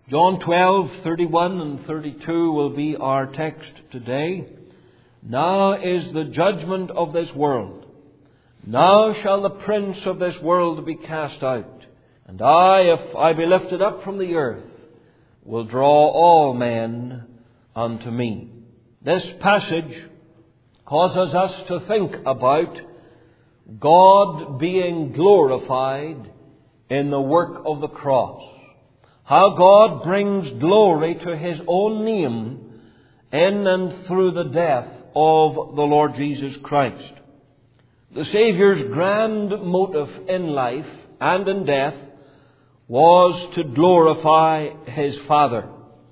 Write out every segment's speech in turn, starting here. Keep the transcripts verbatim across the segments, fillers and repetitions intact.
John twelve, thirty-one and thirty-two will be our text today. Now is the judgment of this world. Now shall the prince of this world be cast out. And I, if I be lifted up from the earth, will draw all men unto me. This passage causes us to think about God being glorified in the work of the cross. How God brings glory to His own name in and through the death of the Lord Jesus Christ. The Saviour's grand motive in life and in death was to glorify His Father.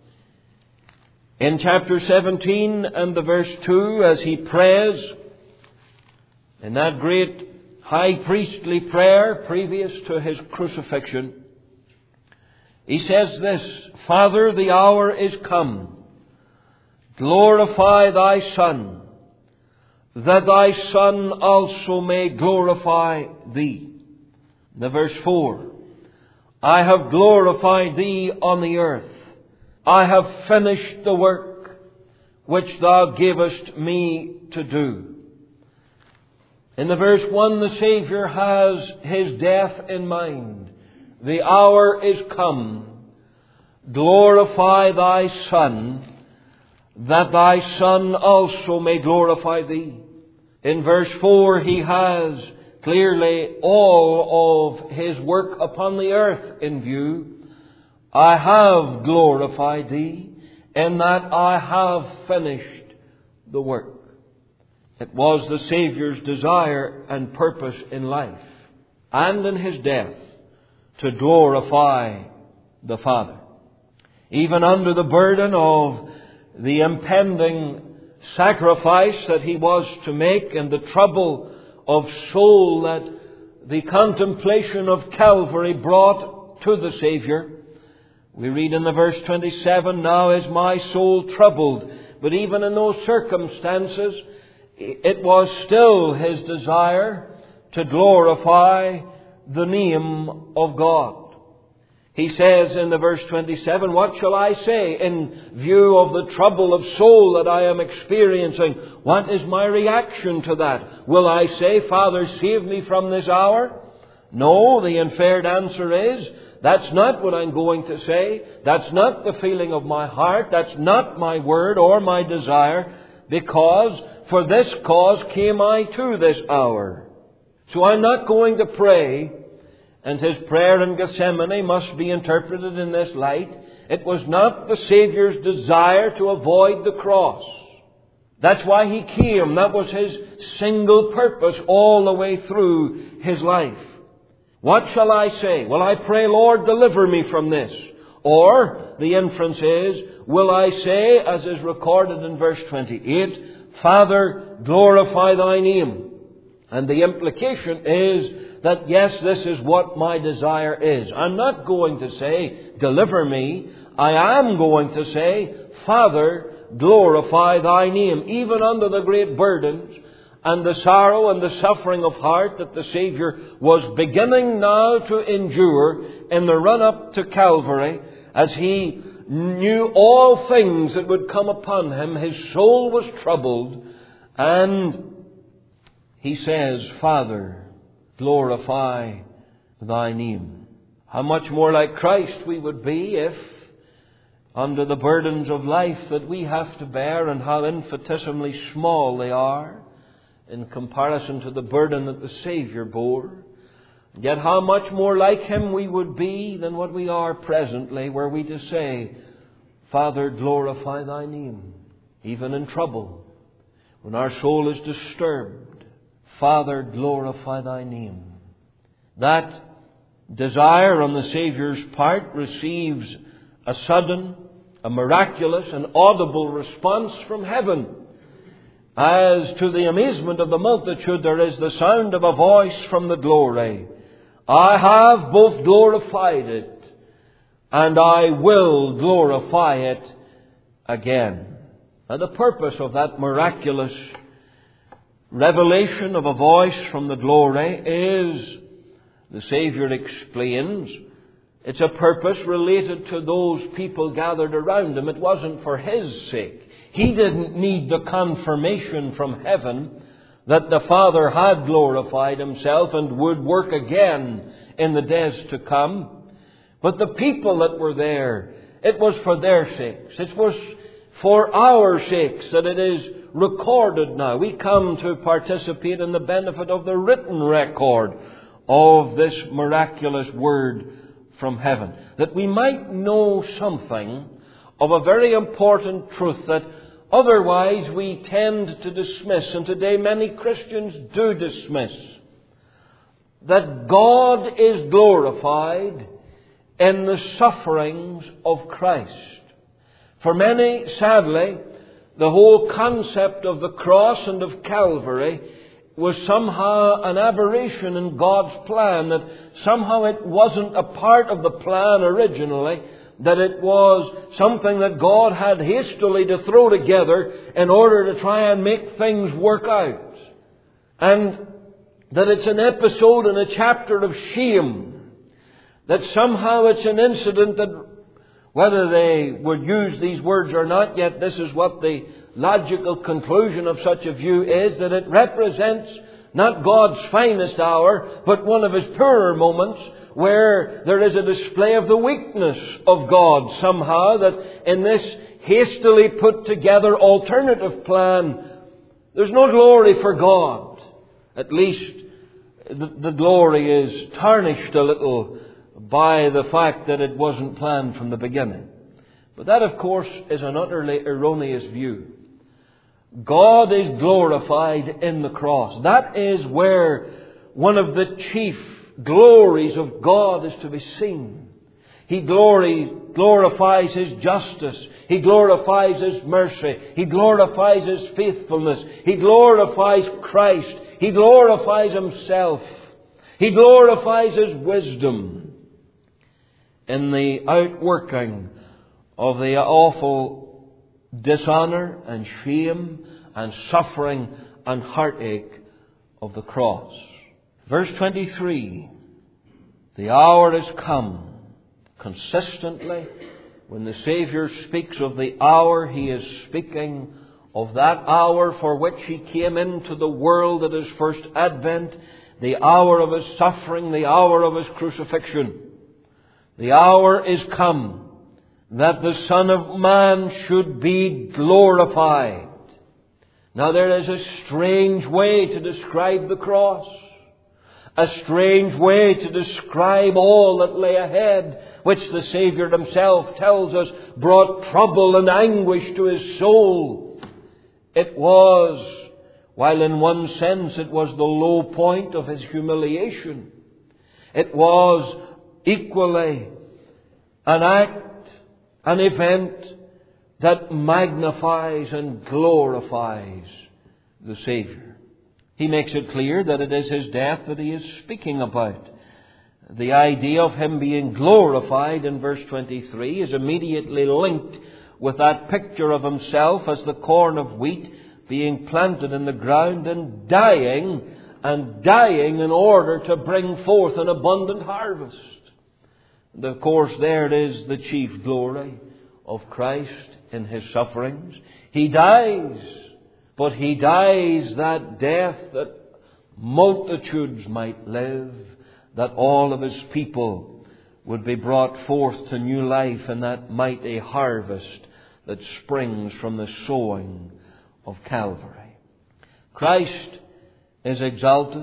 In chapter seventeen and the verse two, as He prays in that great high priestly prayer previous to His crucifixion, He says this, Father, the hour is come. Glorify Thy Son, that Thy Son also may glorify Thee. In the verse four, I have glorified Thee on the earth. I have finished the work which Thou gavest me to do. In the verse one, the Saviour has His death in mind. The hour is come. Glorify Thy Son, that Thy Son also may glorify Thee. In verse four, He has clearly all of His work upon the earth in view. I have glorified Thee, in that I have finished the work. It was the Saviour's desire and purpose in life and in His death to glorify the Father. Even under the burden of the impending sacrifice that He was to make and the trouble of soul that the contemplation of Calvary brought to the Saviour, we read in the verse twenty-seven, Now is my soul troubled. But even in those circumstances, it was still His desire to glorify the name of God. He says in the verse twenty-seven, What shall I say in view of the trouble of soul that I am experiencing? What is my reaction to that? Will I say, Father, save me from this hour? No, the inferred answer is, that's not what I'm going to say. That's not the feeling of my heart. That's not my word or my desire, because for this cause came I to this hour. So I'm not going to pray. And His prayer in Gethsemane must be interpreted in this light. It was not the Saviour's desire to avoid the cross. That's why He came. That was His single purpose all the way through His life. What shall I say? Will I pray, Lord, deliver me from this? Or, the inference is, will I say, as is recorded in verse twenty-eight, Father, glorify Thy name. And the implication is that, yes, this is what my desire is. I'm not going to say, deliver me. I am going to say, Father, glorify Thy name. Even under the great burdens and the sorrow and the suffering of heart that the Saviour was beginning now to endure in the run-up to Calvary, as He knew all things that would come upon Him, His soul was troubled, and He says, Father, glorify Thy name. How much more like Christ we would be if, under the burdens of life that we have to bear, and how infinitesimally small they are in comparison to the burden that the Saviour bore, yet how much more like Him we would be than what we are presently, were we to say, Father, glorify Thy name, even in trouble, when our soul is disturbed. Father, glorify Thy name. That desire on the Saviour's part receives a sudden, a miraculous, an audible response from heaven. As to the amazement of the multitude, there is the sound of a voice from the glory. I have both glorified it, and I will glorify it again. And the purpose of that miraculous revelation of a voice from the glory is, the Saviour explains, It's a purpose related to those people gathered around him. It wasn't for his sake. He didn't need the confirmation from heaven that the Father had glorified himself and would work again in the days to come. But the people that were there, it was for their sakes. It was for our sakes that it is recorded now. We come to participate in the benefit of the written record of this miraculous word from heaven, that we might know something of a very important truth that otherwise we tend to dismiss, and today many Christians do dismiss, that God is glorified in the sufferings of Christ. For many, sadly, the whole concept of the cross and of Calvary was somehow an aberration in God's plan, that somehow it wasn't a part of the plan originally, that it was something that God had hastily to throw together in order to try and make things work out. And that it's an episode and a chapter of shame, that somehow it's an incident that, whether they would use these words or not, yet this is what the logical conclusion of such a view is, that it represents not God's finest hour, but one of His poorer moments, where there is a display of the weakness of God somehow, that in this hastily put together alternative plan, there's no glory for God. At least the, the glory is tarnished a little by the fact that it wasn't planned from the beginning. But that, of course, is an utterly erroneous view. God is glorified in the cross. That is where one of the chief glories of God is to be seen. He glories, glorifies His justice. He glorifies His mercy. He glorifies His faithfulness. He glorifies Christ. He glorifies Himself. He glorifies His wisdom in the outworking of the awful dishonour and shame and suffering and heartache of the cross. Verse twenty-three, the hour is come. Consistently, when the Saviour speaks of the hour, He is speaking of that hour for which He came into the world at His first advent, the hour of His suffering, the hour of His crucifixion. The hour is come that the Son of Man should be glorified. Now there is a strange way to describe the cross. A strange way to describe all that lay ahead, which the Saviour Himself tells us brought trouble and anguish to His soul. It was, while in one sense it was the low point of His humiliation, it was equally an act, an event that magnifies and glorifies the Saviour. He makes it clear that it is His death that He is speaking about. The idea of Him being glorified in verse twenty-three is immediately linked with that picture of Himself as the corn of wheat being planted in the ground and dying, and dying in order to bring forth an abundant harvest. And of course, there is the chief glory of Christ in His sufferings. He dies, but He dies that death that multitudes might live, that all of His people would be brought forth to new life in that mighty harvest that springs from the sowing of Calvary. Christ is exalted.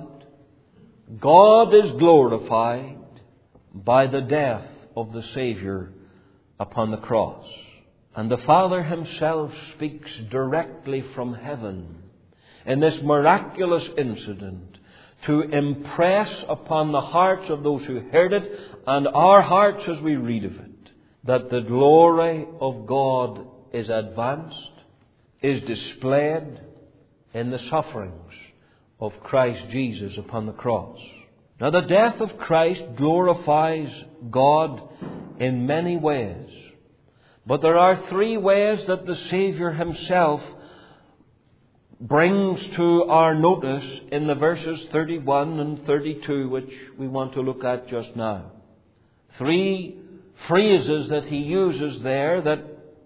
God is glorified by the death of the Saviour upon the cross. And the Father Himself speaks directly from heaven in this miraculous incident to impress upon the hearts of those who heard it, and our hearts as we read of it, that the glory of God is advanced, is displayed in the sufferings of Christ Jesus upon the cross. Now, the death of Christ glorifies God in many ways. But there are three ways that the Saviour Himself brings to our notice in the verses thirty-one and thirty-two, which we want to look at just now. Three phrases that he uses there that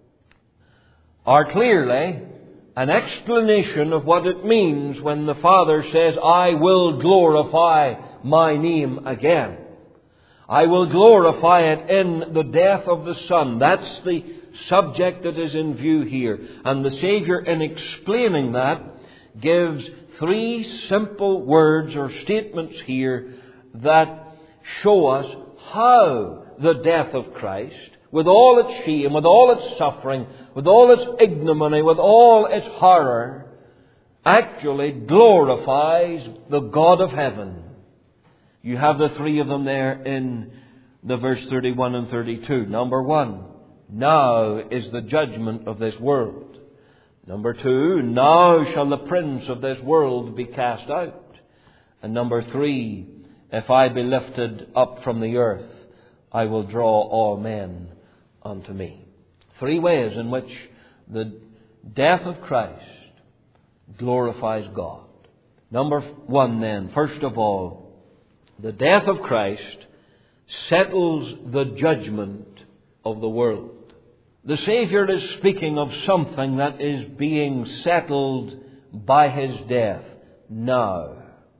are clearly an explanation of what it means when the Father says, I will glorify my name again. I will glorify it in the death of the Son. That's the subject that is in view here. And the Saviour, in explaining that, gives three simple words or statements here that show us how the death of Christ, with all its shame, with all its suffering, with all its ignominy, with all its horror, actually glorifies the God of heaven. You have the three of them there in the verse thirty-one and thirty-two. Number one, now is the judgment of this world. Number two, now shall the prince of this world be cast out. And number three, if I be lifted up from the earth, I will draw all men unto me. Three ways in which the death of Christ glorifies God. Number one then, first of all, the death of Christ settles the judgment of the world. The Saviour is speaking of something that is being settled by His death. Now.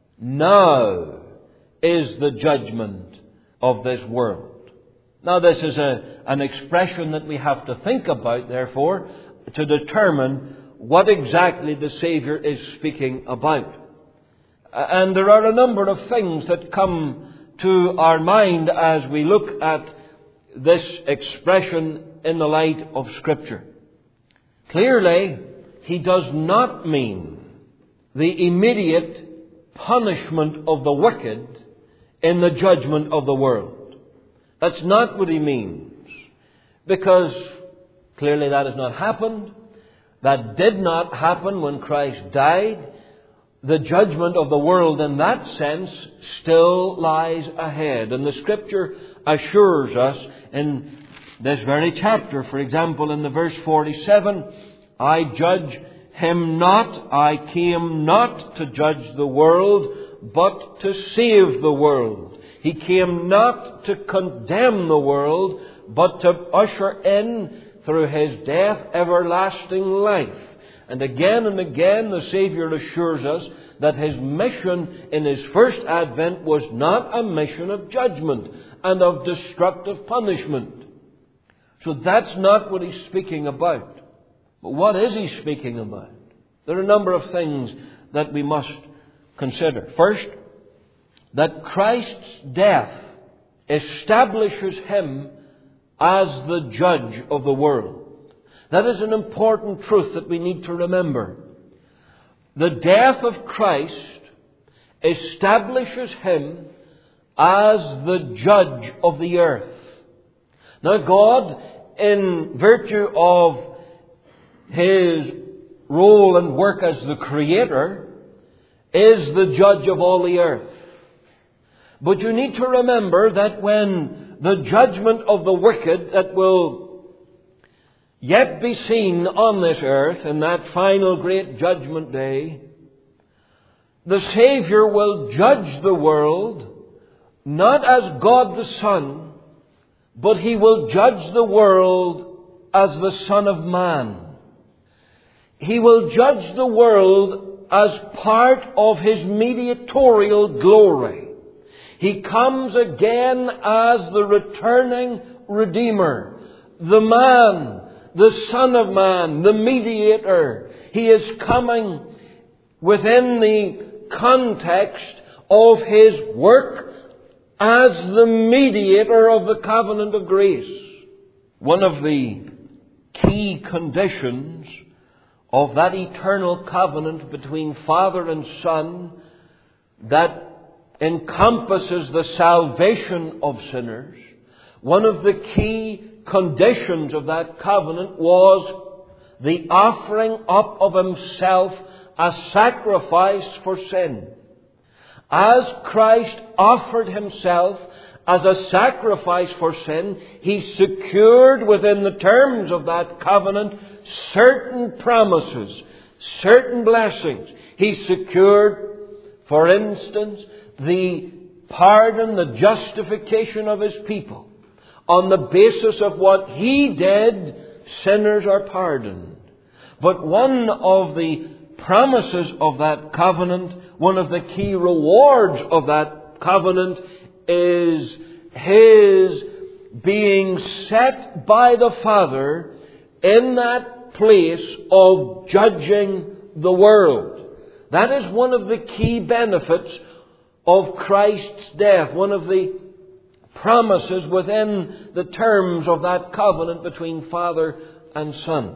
Now is the judgment of this world. Now this is a, an expression that we have to think about, therefore, to determine what exactly the Saviour is speaking about. And there are a number of things that come to our mind as we look at this expression in the light of Scripture. Clearly, he does not mean the immediate punishment of the wicked in the judgment of the world. That's not what he means. Because clearly that has not happened. That did not happen when Christ died. The judgment of the world in that sense still lies ahead. And the Scripture assures us in this very chapter, for example, in the verse forty-seven, I judge him not, I came not to judge the world, but to save the world. He came not to condemn the world, but to usher in, through His death, everlasting life. And again and again the Saviour assures us that His mission in His first advent was not a mission of judgment and of destructive punishment. So that's not what He's speaking about. But what is He speaking about? There are a number of things that we must consider. First, that Christ's death establishes Him as the judge of the world. That is an important truth that we need to remember. The death of Christ establishes Him as the judge of the earth. Now God, in virtue of His role and work as the Creator, is the judge of all the earth. But you need to remember that when the judgment of the wicked that will yet be seen on this earth in that final great judgment day, the Saviour will judge the world not as God the Son, but He will judge the world as the Son of Man. He will judge the world as part of His mediatorial glory. He comes again as the returning Redeemer, the man, the Son of Man, the mediator. He is coming within the context of His work as the mediator of the covenant of grace. One of the key conditions of that eternal covenant between Father and Son that encompasses the salvation of sinners, one of the key conditions of that covenant was the offering up of Himself as sacrifice for sin. As Christ offered Himself as a sacrifice for sin, He secured within the terms of that covenant certain promises, certain blessings. He secured, for instance, the pardon, the justification of His people. on the basis of what He did, sinners are pardoned. But one of the promises of that covenant, one of the key rewards of that covenant, is His being set by the Father in that place of judging the world. That is one of the key benefits of Christ's death, one of the promises within the terms of that covenant between Father and Son.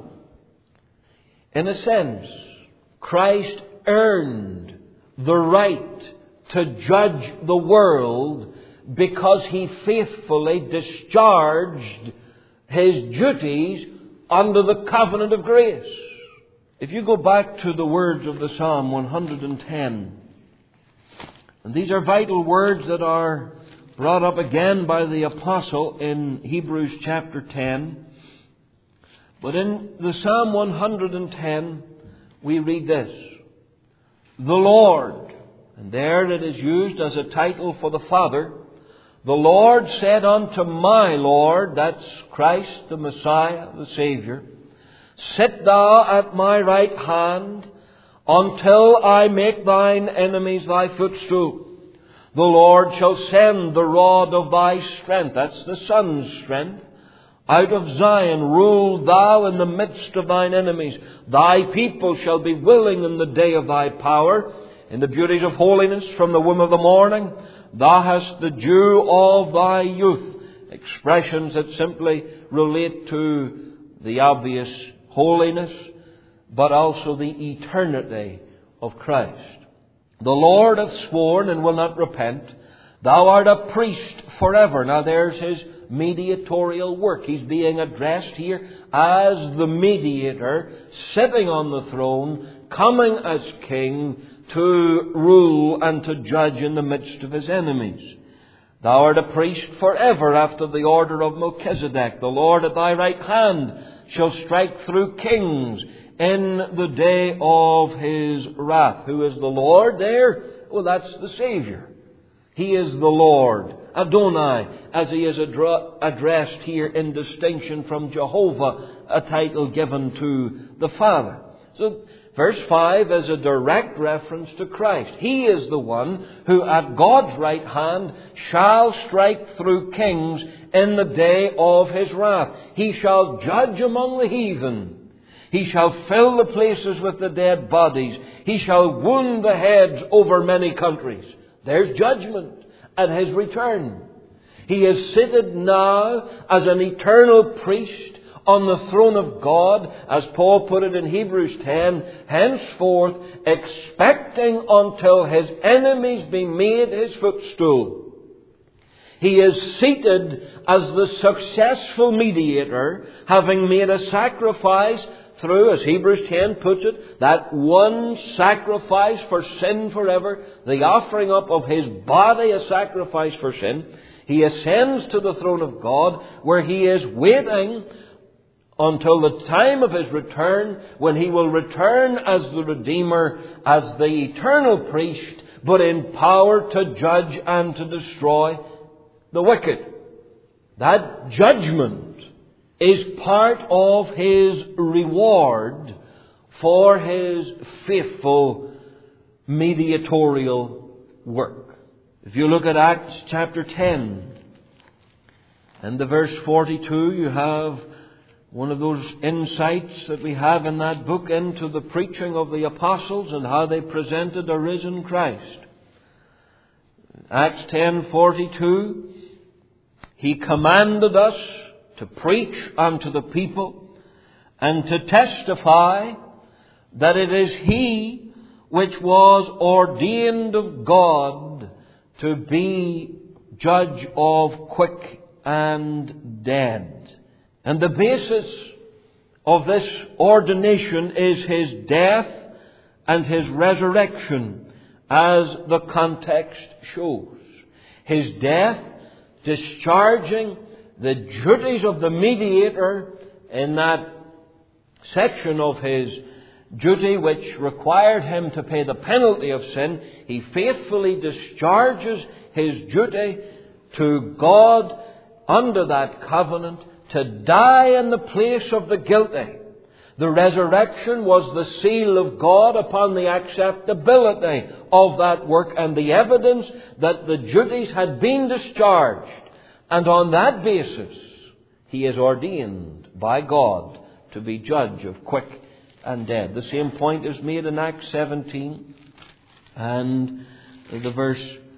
In a sense, Christ earned the right to judge the world because He faithfully discharged His duties under the covenant of grace. If you go back to the words of the Psalm one hundred ten, and these are vital words that are brought up again by the Apostle in Hebrews chapter ten. But in the Psalm one hundred ten, we read this: the Lord, and there it is used as a title for the Father, the Lord said unto my Lord, that's Christ the Messiah, the Savior, sit thou at my right hand until I make thine enemies thy footstool. The Lord shall send the rod of thy strength, that's the Son's strength. Out of Zion rule thou in the midst of thine enemies. Thy people shall be willing in the day of thy power. In the beauties of holiness from the womb of the morning, thou hast the dew of thy youth. Expressions that simply relate to the obvious holiness, but also the eternity of Christ. The Lord hath sworn and will not repent. Thou art a priest forever. Now there's His mediatorial work. He's being addressed here as the mediator, sitting on the throne, coming as king to rule and to judge in the midst of His enemies. Thou art a priest forever after the order of Melchizedek. The Lord at thy right hand shall strike through kings in the day of His wrath. Who is the Lord there? Well, that's the Savior. He is the Lord, Adonai, as He is adra- addressed here in distinction from Jehovah, a title given to the Father. So verse five is a direct reference to Christ. He is the one who at God's right hand shall strike through kings in the day of His wrath. He shall judge among the heathen. He shall fill the places with the dead bodies. He shall wound the heads over many countries. There's judgment at His return. He is seated now as an eternal priest on the throne of God, as Paul put it in Hebrews ten, henceforth expecting until His enemies be made His footstool. He is seated as the successful mediator, having made a sacrifice through, as Hebrews ten puts it, that one sacrifice for sin forever, the offering up of His body, a sacrifice for sin. He ascends to the throne of God, where He is waiting until the time of His return, when He will return as the Redeemer, as the eternal priest, but in power to judge and to destroy the wicked. That judgment is part of His reward for His faithful mediatorial work. If you look at Acts chapter ten and the verse forty-two, you have one of those insights that we have in that book into the preaching of the apostles and how they presented a risen Christ. Acts ten forty-two, He commanded us to preach unto the people and to testify that it is He which was ordained of God to be judge of quick and dead. And the basis of this ordination is His death and His resurrection, as the context shows. His death discharging the duties of the mediator in that section of His duty which required Him to pay the penalty of sin. He faithfully discharges His duty to God under that covenant to die in the place of the guilty. The resurrection was the seal of God upon the acceptability of that work and the evidence that the duties had been discharged. And on that basis, he is ordained by God to be judge of quick and dead. The same point is made in Acts seventeen and the verse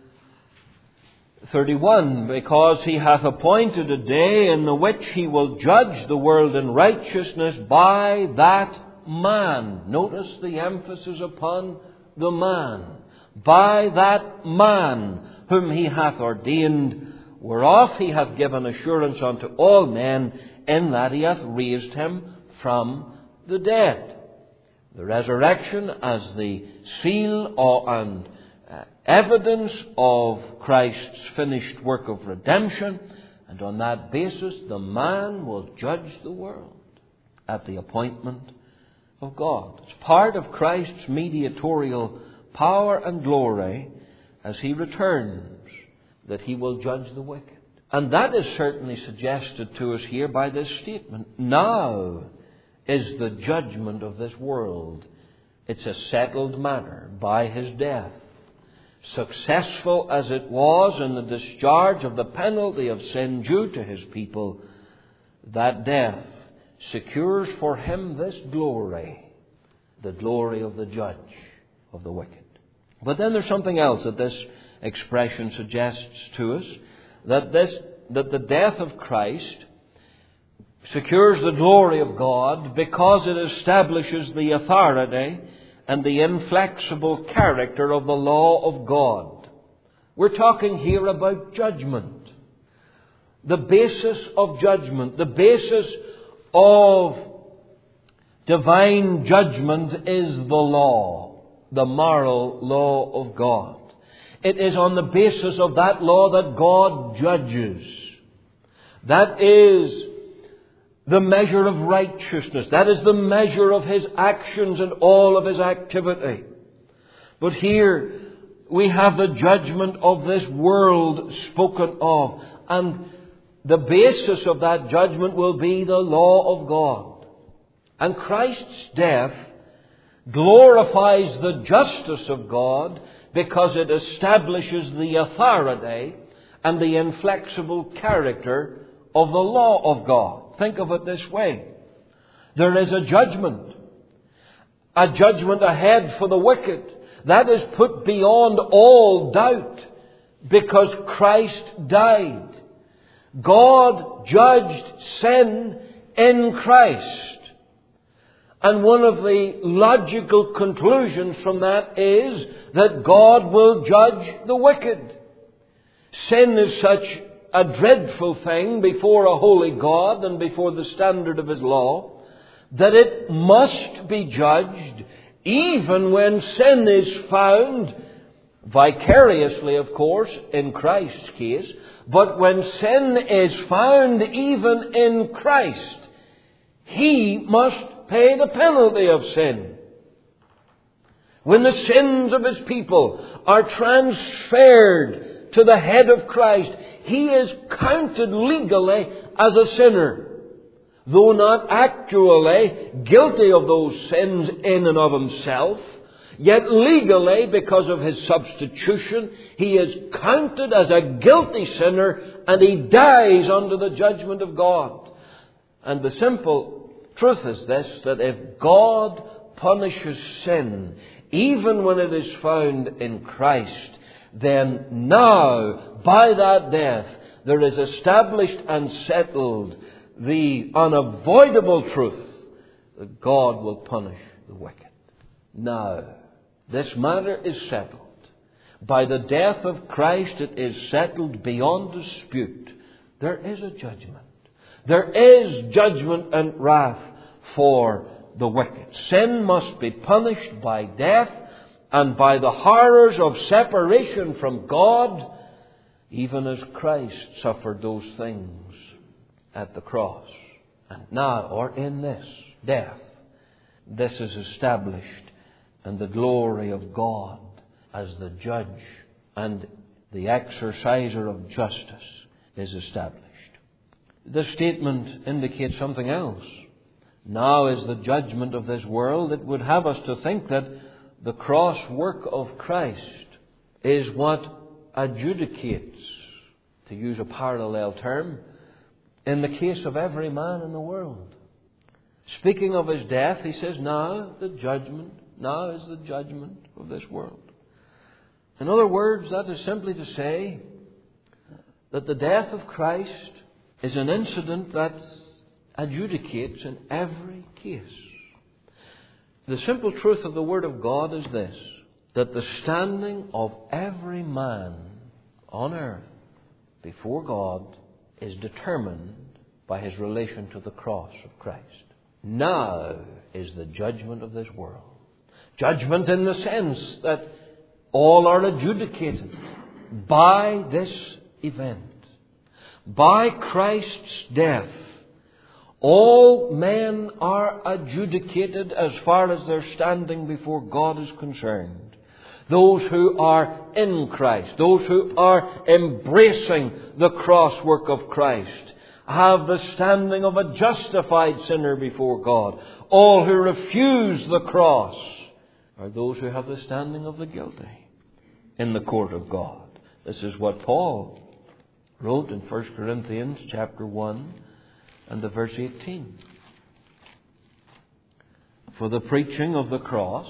thirty-one, because he hath appointed a day in the which he will judge the world in righteousness by that man. Notice the emphasis upon the man. By that man whom he hath ordained, whereof he hath given assurance unto all men, in that he hath raised him from the dead. The resurrection as the seal or, and uh, evidence of Christ's finished work of redemption, and on that basis the man will judge the world at the appointment of God. It's part of Christ's mediatorial power and glory as he returns that he will judge the wicked. And that is certainly suggested to us here by this statement. Now is the judgment of this world. It's a settled matter by his death. Successful as it was in the discharge of the penalty of sin due to his people, that death secures for him this glory, the glory of the judge of the wicked. But then there's something else that this expression suggests to us, that this that the death of Christ secures the glory of God because it establishes the authority and the inflexible character of the law of God. We're talking here about judgment. The basis of judgment, the basis of divine judgment is the law, the moral law of God. It is on the basis of that law that God judges. That is the measure of righteousness. That is the measure of his actions and all of his activity. But here we have the judgment of this world spoken of. And the basis of that judgment will be the law of God. And Christ's death glorifies the justice of God because it establishes the authority and the inflexible character of the law of God. Think of it this way. There is a judgment. A judgment ahead for the wicked. That is put beyond all doubt because Christ died. God judged sin in Christ. And one of the logical conclusions from that is that God will judge the wicked. Sin is such a dreadful thing before a holy God and before the standard of his law that it must be judged even when sin is found vicariously, of course, in Christ's case. But when sin is found even in Christ, he must pay the penalty of sin. When the sins of his people are transferred to the head of Christ, he is counted legally as a sinner, though not actually guilty of those sins in and of himself. Yet legally, because of his substitution, he is counted as a guilty sinner and he dies under the judgment of God. And the simple truth is this, that if God punishes sin, even when it is found in Christ, then now, by that death, there is established and settled the unavoidable truth that God will punish the wicked. Now, this matter is settled. By the death of Christ, it is settled beyond dispute. There is a judgment. There is judgment and wrath for the wicked. Sin must be punished by death and by the horrors of separation from God, even as Christ suffered those things at the cross. And now, or in this death, this is established, and the glory of God as the judge and the exerciser of justice is established. the statement indicates something else. Now is the judgment of this world. It would have us to think that the cross work of Christ is what adjudicates, to use a parallel term, in the case of every man in the world. Speaking of his death, he says, now the judgment, now is the judgment of this world. In other words, that is simply to say that the death of Christ is an incident that adjudicates in every case. The simple truth of the Word of God is this, that the standing of every man on earth before God is determined by his relation to the cross of Christ. Now is the judgment of this world. Judgment in the sense that all are adjudicated by this event. By Christ's death, all men are adjudicated as far as their standing before God is concerned. Those who are in Christ, those who are embracing the cross work of Christ, have the standing of a justified sinner before God. All who refuse the cross are those who have the standing of the guilty in the court of God. This is what Paul wrote in First Corinthians chapter one and the verse eighteen. For the preaching of the cross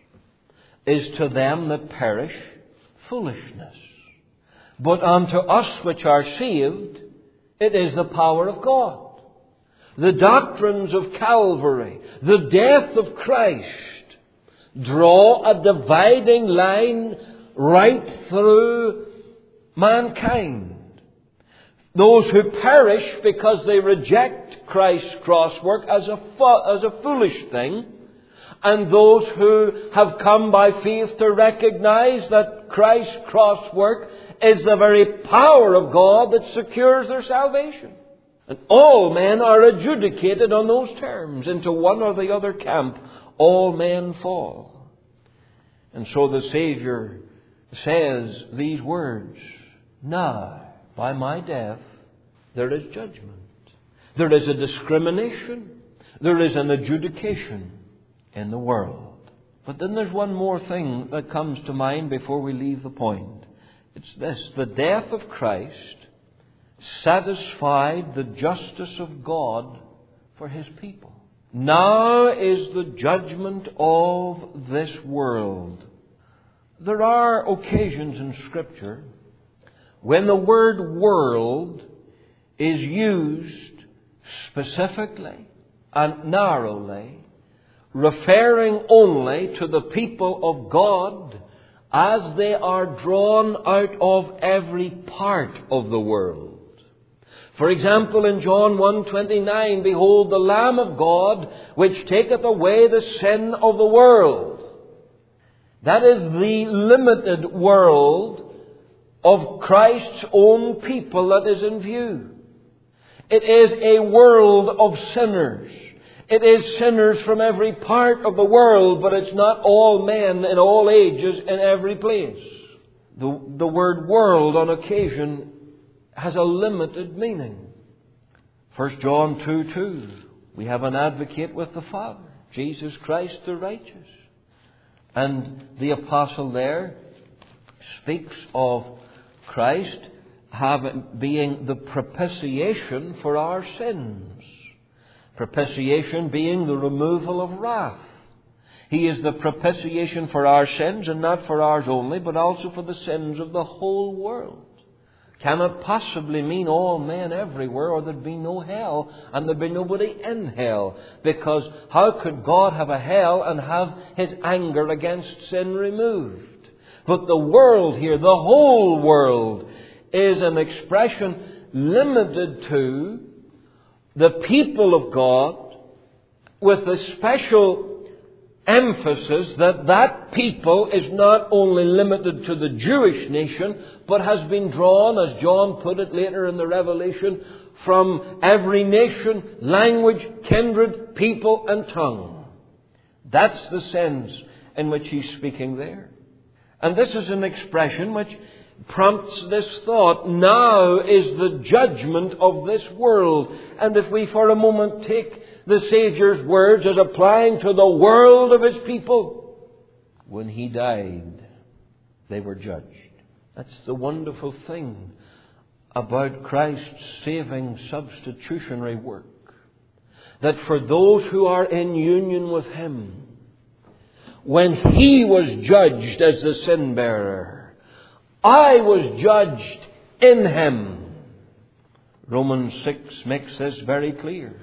is to them that perish foolishness, but unto us which are saved it is the power of God. The doctrines of Calvary, the death of Christ, draw a dividing line right through mankind. Those who perish because they reject Christ's cross work as a, fo- as a foolish thing, and those who have come by faith to recognize that Christ's cross work is the very power of God that secures their salvation. And all men are adjudicated on those terms. Into one or the other camp, all men fall. And so the Savior says these words, now, by my death, there is judgment. There is a discrimination. There is an adjudication in the world. But then there's one more thing that comes to mind before we leave the point. It's this: the death of Christ satisfied the justice of God for His people. Now is the judgment of this world. There are occasions in Scripture when the word world is used specifically and narrowly, referring only to the people of God as they are drawn out of every part of the world. For example, in John one twenty-nine, behold the Lamb of God, which taketh away the sin of the world. That is the limited world of Christ's own people that is in view. It is a world of sinners. It is sinners from every part of the world, but it's not all men in all ages in every place. The, the word world on occasion has a limited meaning. First John two two, we have an advocate with the Father, Jesus Christ the righteous. And the apostle there speaks of Christ having, being the propitiation for our sins. Propitiation being the removal of wrath. He is the propitiation for our sins, and not for ours only, but also for the sins of the whole world. Cannot possibly mean all men everywhere, or there'd be no hell, and there'd be nobody in hell. Because how could God have a hell and have His anger against sin removed? But the world here, the whole world, is an expression limited to the people of God, with the special emphasis that that people is not only limited to the Jewish nation, but has been drawn, as John put it later in the Revelation, from every nation, language, kindred, people and tongue. That's the sense in which he's speaking there. And this is an expression which prompts this thought, now is the judgment of this world. And if we for a moment take the Saviour's words as applying to the world of His people, when He died, they were judged. That's the wonderful thing about Christ's saving substitutionary work. That for those who are in union with Him, when He was judged as the sin bearer, I was judged in Him. Romans six makes this very clear.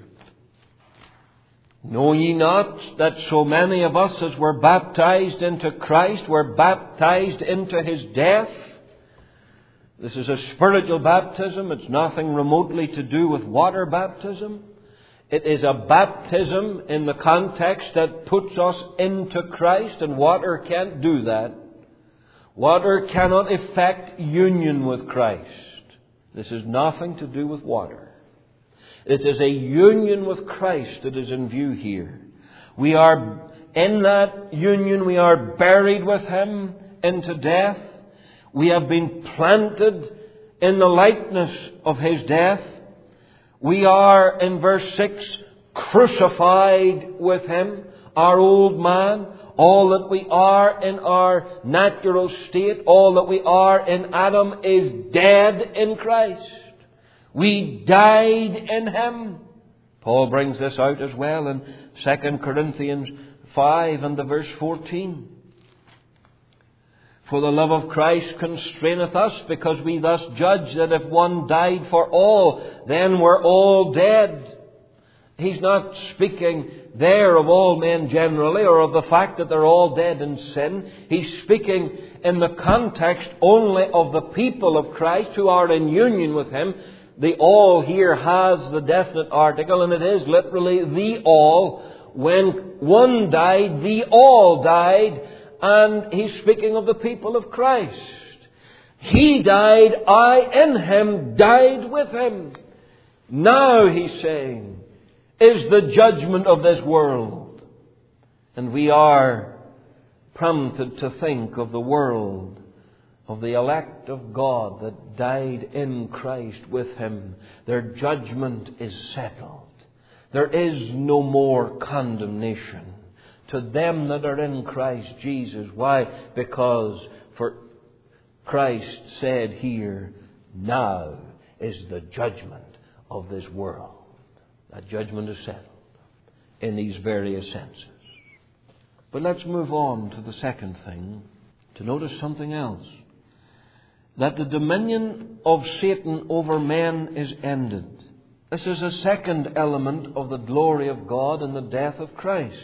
Know ye not that so many of us as were baptized into Christ were baptized into His death? This is a spiritual baptism. It's nothing remotely to do with water baptism. It is a baptism in the context that puts us into Christ, and water can't do that. Water cannot effect union with Christ. This is nothing to do with water. It is a union with Christ that is in view here. We are in that union, we are buried with Him into death. We have been planted in the likeness of His death. We are, in verse six, crucified with Him, our old man. All that we are in our natural state, all that we are in Adam is dead in Christ. We died in Him. Paul brings this out as well in Second Corinthians five and the verse fourteen. For the love of Christ constraineth us, because we thus judge that if one died for all, then we're all dead. He's not speaking there of all men generally, or of the fact that they're all dead in sin. He's speaking in the context only of the people of Christ who are in union with Him. The all here has the definite article, and it is literally the all. When one died, the all died. And he's speaking of the people of Christ. He died, I in Him died with Him. Now, he's saying, is the judgment of this world. And we are prompted to think of the world, of the elect of God that died in Christ with Him. Their judgment is settled. There is no more condemnation to them that are in Christ Jesus. Why? Because for Christ said here, now is the judgment of this world. That judgment is settled in these various senses. But let's move on to the second thing, to notice something else. That the dominion of Satan over men is ended. This is a second element of the glory of God and the death of Christ.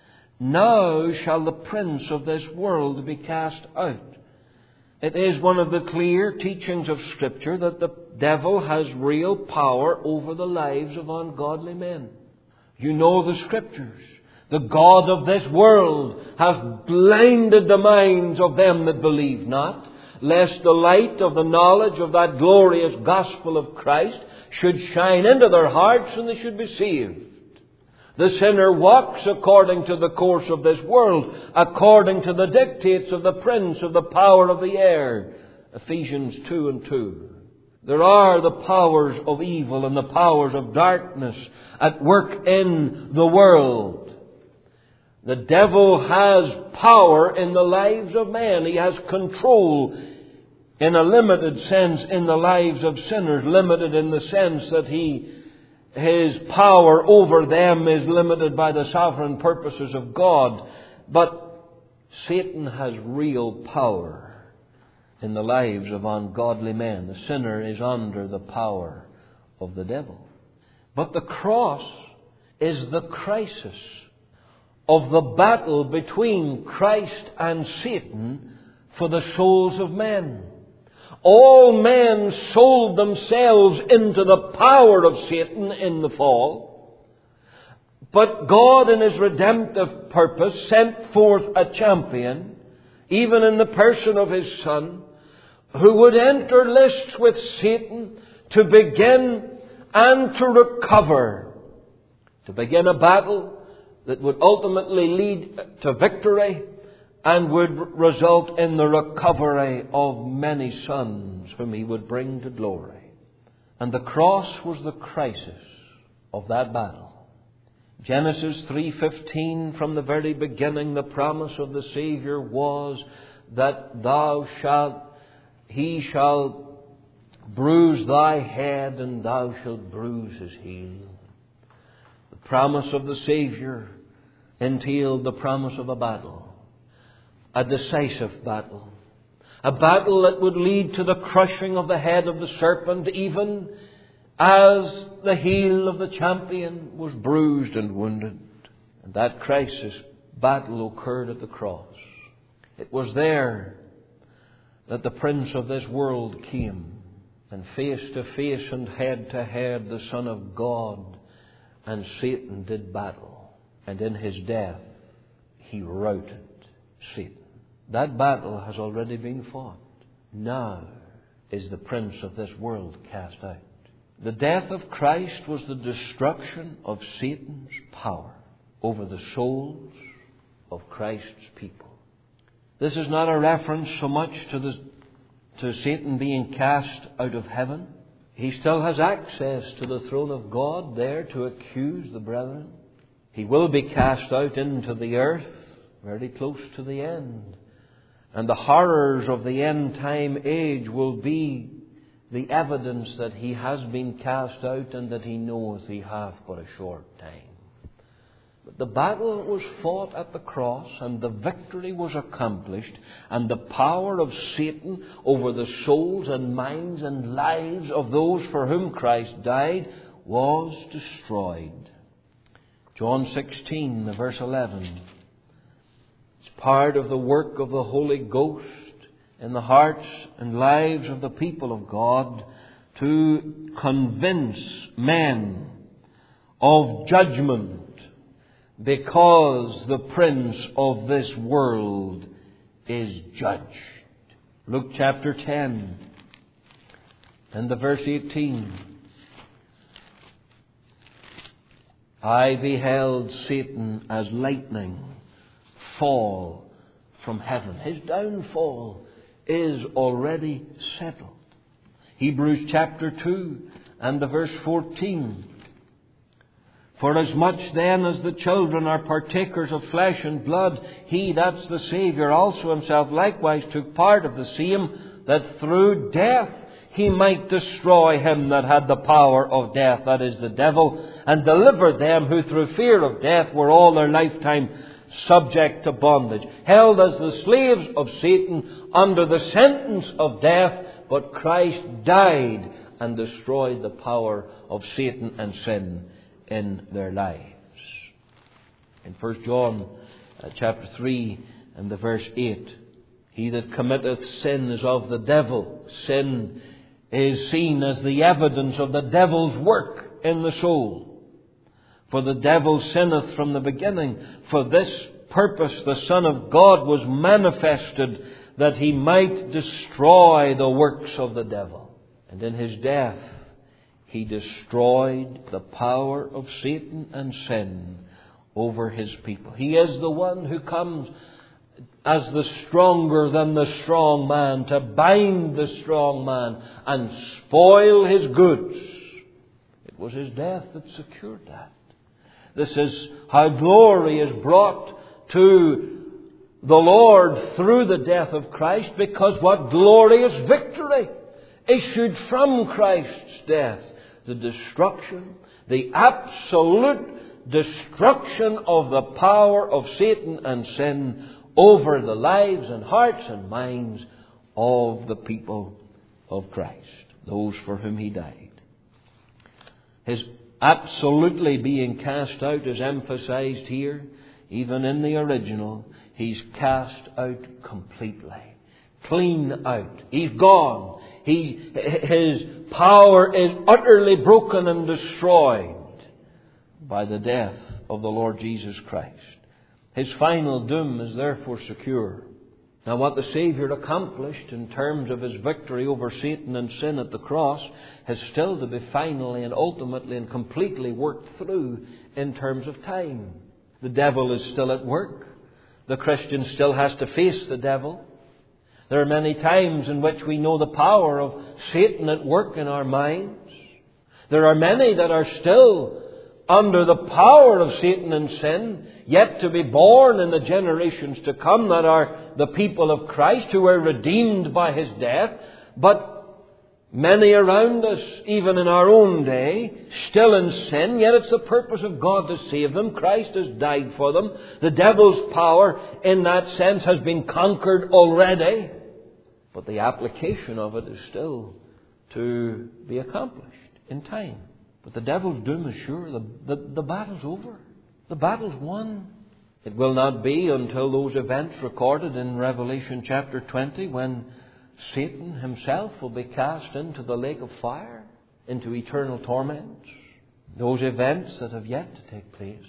Now shall the prince of this world be cast out. It is one of the clear teachings of Scripture that the devil has real power over the lives of ungodly men. You know the Scriptures. The God of this world hath blinded the minds of them that believe not, lest the light of the knowledge of that glorious gospel of Christ should shine into their hearts and they should be saved. The sinner walks according to the course of this world, according to the dictates of the prince of the power of the air. Ephesians two and two. There are the powers of evil and the powers of darkness at work in the world. The devil has power in the lives of men. He has control in a limited sense in the lives of sinners, limited in the sense that he His power over them is limited by the sovereign purposes of God. But Satan has real power in the lives of ungodly men. The sinner is under the power of the devil. But the cross is the crisis of the battle between Christ and Satan for the souls of men. All men sold themselves into the power of Satan in the fall. But God in His redemptive purpose sent forth a champion, even in the person of His Son, who would enter lists with Satan to begin and to recover, to begin a battle that would ultimately lead to victory and would result in the recovery of many sons whom he would bring to glory. And the cross was the crisis of that battle. Genesis three fifteen, from the very beginning, the promise of the Saviour was that thou shalt, he shall bruise thy head and thou shalt bruise his heel. The promise of the Saviour entailed the promise of a battle. A decisive battle. A battle that would lead to the crushing of the head of the serpent, even as the heel of the champion was bruised and wounded. And that crisis battle occurred at the cross. It was there that the prince of this world came, and face to face and head to head the Son of God and Satan did battle. And in his death he routed Satan. That battle has already been fought. Now is the prince of this world cast out. The death of Christ was the destruction of Satan's power over the souls of Christ's people. This is not a reference so much to, the, to Satan being cast out of heaven. He still has access to the throne of God there to accuse the brethren. He will be cast out into the earth, very close to the end. And the horrors of the end time age will be the evidence that he has been cast out and that he knoweth he hath but a short time. But the battle was fought at the cross, and the victory was accomplished, and the power of Satan over the souls and minds and lives of those for whom Christ died was destroyed. John sixteen, verse eleven. Part of the work of the Holy Ghost in the hearts and lives of the people of God to convince men of judgment because the prince of this world is judged. Luke chapter ten and the verse eighteen. I beheld Satan as lightning fall from heaven. His downfall is already settled. Hebrews chapter two and the verse fourteen. For as much then as the children are partakers of flesh and blood, he, that's the Saviour, also himself likewise took part of the same, that through death he might destroy him that had the power of death, that is the devil, and deliver them who through fear of death were all their lifetime subject to bondage, held as the slaves of Satan under the sentence of death. But Christ died and destroyed the power of Satan and sin in their lives. In First John uh, chapter three and the verse eight, he that committeth sin is of the devil. Sin is seen as the evidence of the devil's work in the soul. For the devil sinneth from the beginning. For this purpose the Son of God was manifested, that he might destroy the works of the devil. And in his death he destroyed the power of Satan and sin over his people. He is the one who comes as the stronger than the strong man to bind the strong man and spoil his goods. It was his death that secured that. This is how glory is brought to the Lord through the death of Christ, because what glorious victory issued from Christ's death. The destruction, the absolute destruction of the power of Satan and sin over the lives and hearts and minds of the people of Christ, those for whom he died. His absolutely being cast out is emphasized here, even in the original. He's cast out completely, clean out. He's gone. He, his power is utterly broken and destroyed by the death of the Lord Jesus Christ. His final doom is therefore secure. Now, what the Saviour accomplished in terms of his victory over Satan and sin at the cross has still to be finally and ultimately and completely worked through in terms of time. The devil is still at work. The Christian still has to face the devil. There are many times in which we know the power of Satan at work in our minds. There are many that are still under the power of Satan and sin, yet to be born in the generations to come, that are the people of Christ who were redeemed by His death. But many around us, even in our own day, still in sin, yet it's the purpose of God to save them. Christ has died for them. The devil's power, in that sense, has been conquered already. But the application of it is still to be accomplished in time. But the devil's doom is sure. The, the, the battle's over. The battle's won. It will not be until those events recorded in Revelation chapter twenty, when Satan himself will be cast into the lake of fire, into eternal torments. Those events that have yet to take place.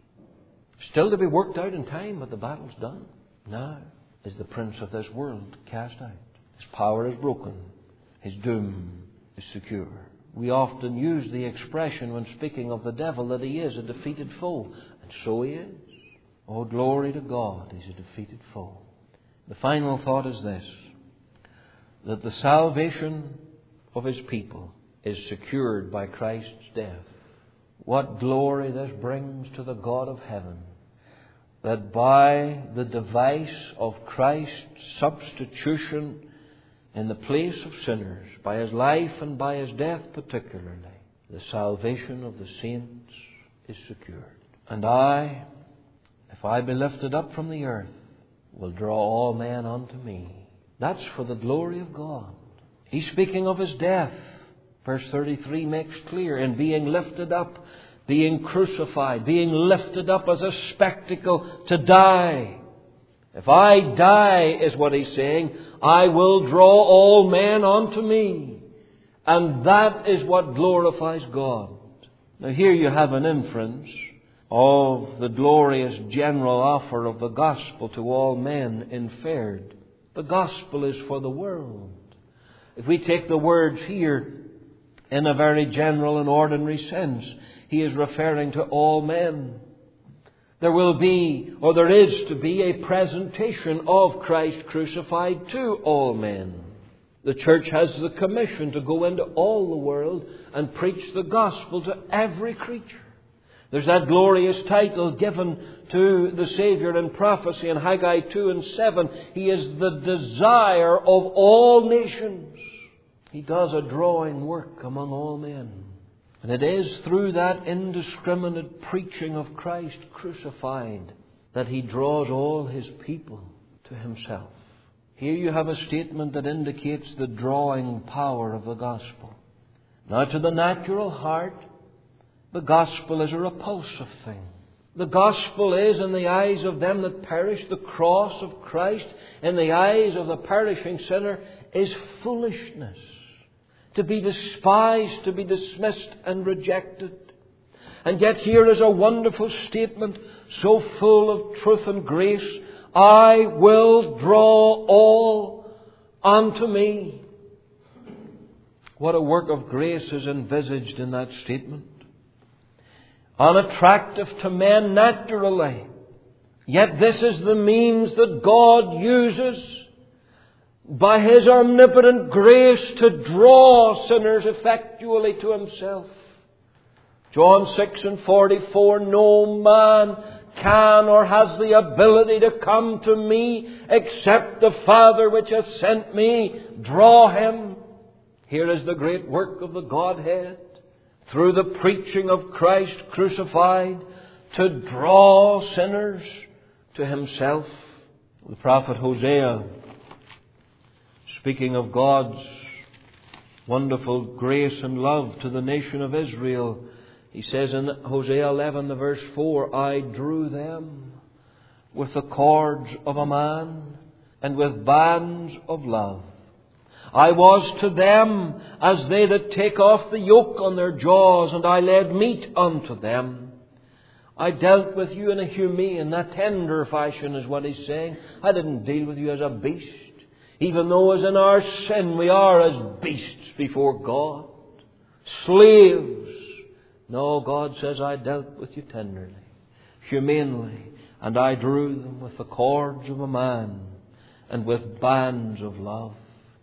Still to be worked out in time, but the battle's done. Now is the prince of this world cast out. His power is broken. His doom is secure. We often use the expression when speaking of the devil that he is a defeated foe. And so he is. Oh, glory to God, he's a defeated foe. The final thought is this: that the salvation of His people is secured by Christ's death. What glory this brings to the God of heaven, that by the device of Christ's substitution in the place of sinners, by His life and by His death particularly, the salvation of the saints is secured. And I, if I be lifted up from the earth, will draw all men unto me. That's for the glory of God. He's speaking of His death. Verse thirty-three makes clear, in being lifted up, being crucified, being lifted up as a spectacle to die. If I die, is what He's saying, I will draw all men unto me. And that is what glorifies God. Now here you have an inference of the glorious general offer of the gospel to all men inferred. The gospel is for the world. If we take the words here in a very general and ordinary sense, He is referring to all men. There will be, or there is to be, a presentation of Christ crucified to all men. The church has the commission to go into all the world and preach the gospel to every creature. There's that glorious title given to the Saviour in prophecy in Haggai two and seven. He is the desire of all nations. He does a drawing work among all men. And it is through that indiscriminate preaching of Christ crucified that He draws all His people to Himself. Here you have a statement that indicates the drawing power of the gospel. Now, to the natural heart, the gospel is a repulsive thing. The gospel is, in the eyes of them that perish, the cross of Christ, in the eyes of the perishing sinner, is foolishness. To be despised, to be dismissed and rejected. And yet here is a wonderful statement, so full of truth and grace. I will draw all unto me. What a work of grace is envisaged in that statement. Unattractive to men naturally. Yet this is the means that God uses by His omnipotent grace to draw sinners effectually to Himself. John six and forty-four, no man can or has the ability to come to me except the Father which hath sent me draw him. Here is the great work of the Godhead, through the preaching of Christ crucified, to draw sinners to Himself. The prophet Hosea, speaking of God's wonderful grace and love to the nation of Israel, he says in Hosea eleven, the verse four, I drew them with the cords of a man and with bands of love. I was to them as they that take off the yoke on their jaws, and I laid meat unto them. I dealt with you in a humane, a tender fashion, is what he's saying. I didn't deal with you as a beast. Even though as in our sin we are as beasts before God. Slaves. No, God says, I dealt with you tenderly, humanely. and I drew them with the cords of a man and with bands of love.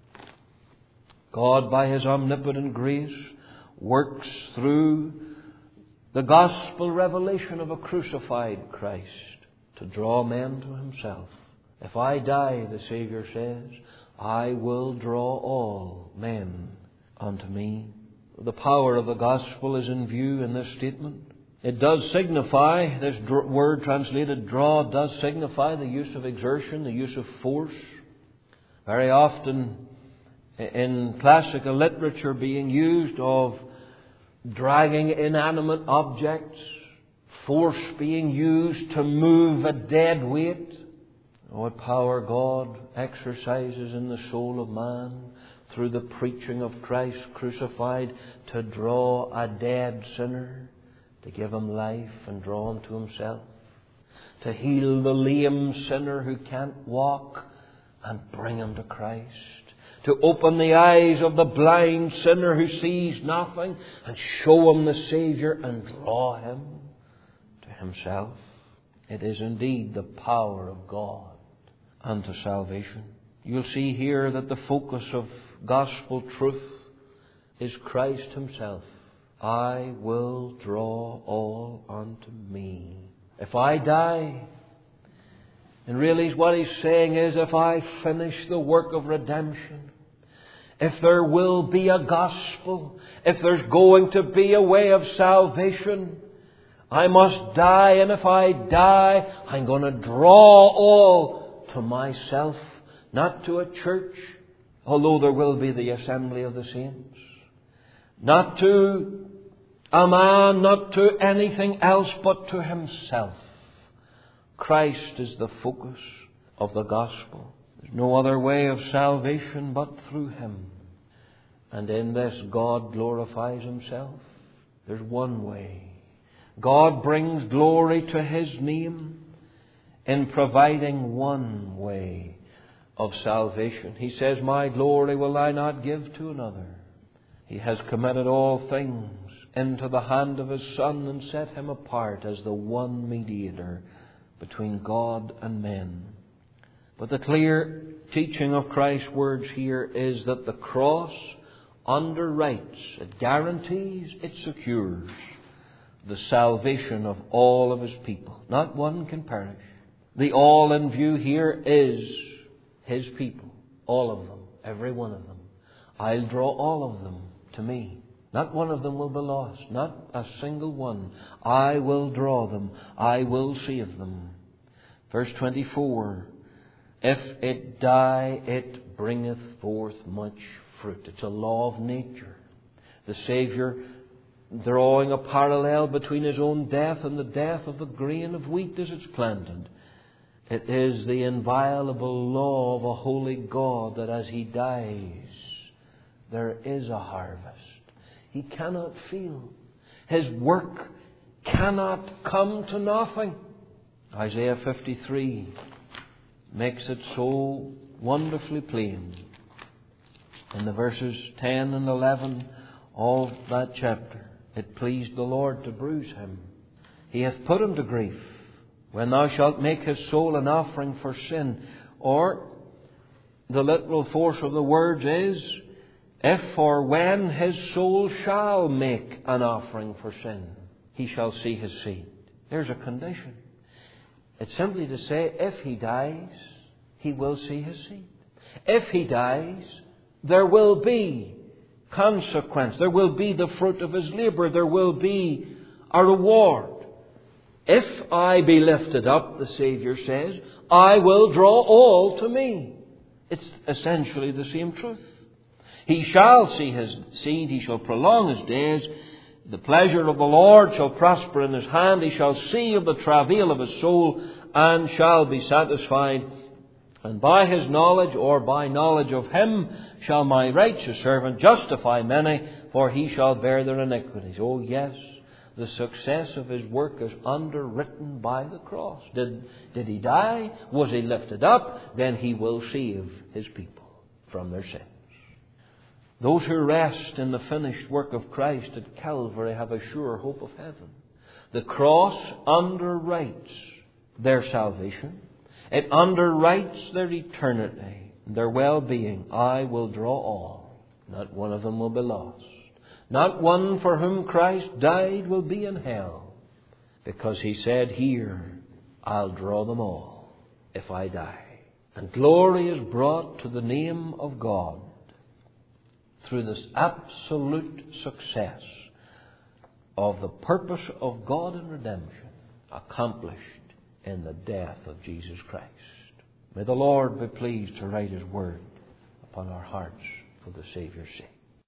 God, by His omnipotent grace, works through the gospel revelation of a crucified Christ to draw men to Himself. If I die, the Saviour says, I will draw all men unto me. The power of the gospel is in view in this statement. It does signify, this dr- word translated draw does signify the use of exertion, the use of force. Very often in classical literature being used of dragging inanimate objects, force being used to move a dead weight. What power God exercises in the soul of man through the preaching of Christ crucified to draw a dead sinner, to give him life and draw him to Himself, to heal the lame sinner who can't walk and bring him to Christ, to open the eyes of the blind sinner who sees nothing and show him the Saviour and draw him to Himself. It is indeed the power of God unto salvation. You'll see here that the focus of gospel truth is Christ Himself. I will draw all unto me. If I die, and really what He's saying is, if I finish the work of redemption, if there will be a gospel, if there's going to be a way of salvation, I must die. And if I die, I'm going to draw all to myself, not to a church, although there will be the assembly of the saints, not to a man, not to anything else, but to Himself. Christ is the focus of the gospel. There's no other way of salvation but through Him. And in this, God glorifies Himself. There's one way. God brings glory to His name in providing one way of salvation. He says, my glory will I not give to another. He has committed all things into the hand of His Son and set Him apart as the one mediator between God and men. But the clear teaching of Christ's words here is that the cross underwrites, it guarantees, it secures the salvation of all of His people. Not one can perish. The all in view here is His people. All of them. Every one of them. I'll draw all of them to me. Not one of them will be lost. Not a single one. I will draw them. I will save them. Verse twenty-four. If it die, it bringeth forth much fruit. It's a law of nature. The Saviour drawing a parallel between His own death and the death of the grain of wheat as it's planted. It is the inviolable law of a holy God that as He dies, there is a harvest. He cannot fail. His work cannot come to nothing. Isaiah fifty-three makes it so wonderfully plain. In the verses ten and eleven of that chapter, it pleased the Lord to bruise Him. He hath put Him to grief. When thou shalt make His soul an offering for sin. Or, the literal force of the words is, if or when His soul shall make an offering for sin, He shall see His seed. There's a condition. It's simply to say, if He dies, He will see His seed. If He dies, there will be consequence. There will be the fruit of His labour. There will be a reward. If I be lifted up, the Saviour says, I will draw all to me. It's essentially the same truth. He shall see His seed. He shall prolong His days. The pleasure of the Lord shall prosper in His hand. He shall see of the travail of His soul and shall be satisfied. And by His knowledge, or by knowledge of Him, shall my righteous servant justify many, for he shall bear their iniquities. Oh yes, the success of His work is underwritten by the cross. Did, did He die? Was He lifted up? Then He will save His people from their sins. Those who rest in the finished work of Christ at Calvary have a sure hope of heaven. The cross underwrites their salvation. It underwrites their eternity, their well-being. I will draw all. Not one of them will be lost. Not one for whom Christ died will be in hell. Because He said here, I'll draw them all if I die. And glory is brought to the name of God through this absolute success of the purpose of God in redemption accomplished in the death of Jesus Christ. May the Lord be pleased to write His word upon our hearts for the Saviour's sake.